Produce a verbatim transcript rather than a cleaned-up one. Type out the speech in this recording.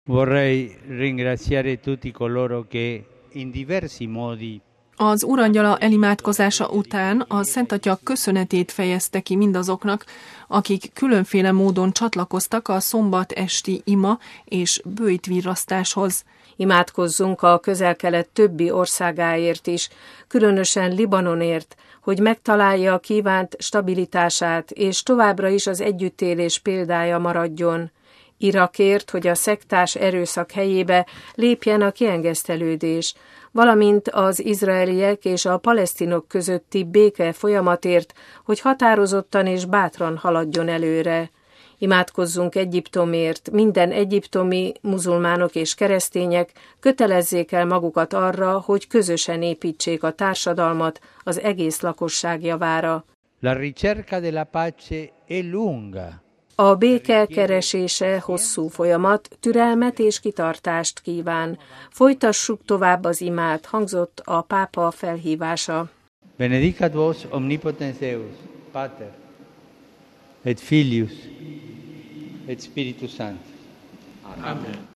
Vorrei ringraziare tutti coloro che in diversi modi Az Úrangyala elimádkozása után a Szent Atya köszönetét fejezte ki mindazoknak, akik különféle módon csatlakoztak a szombat esti ima és bőjtvirrasztáshoz. Imádkozzunk a Közel-Kelet többi országáért is, különösen Libanonért, hogy megtalálja a kívánt stabilitását, és továbbra is az együttélés példája maradjon. Irakért, hogy a szektás erőszak helyébe lépjen a kiengesztelődés, valamint az izraeliek és a palesztinok közötti béke folyamatért, hogy határozottan és bátran haladjon előre. Imádkozzunk Egyiptomért, minden egyiptomi muzulmánok és keresztények kötelezzék el magukat arra, hogy közösen építsék a társadalmat az egész lakosság javára. La ricerca della pace è lunga. A béke keresése hosszú folyamat, türelmet és kitartást kíván. Folytassuk tovább az imát, hangzott a pápa felhívása. Benedicat vos omnipotens Deus, Pater, et Filius, et Spiritus Sanctus. Amen.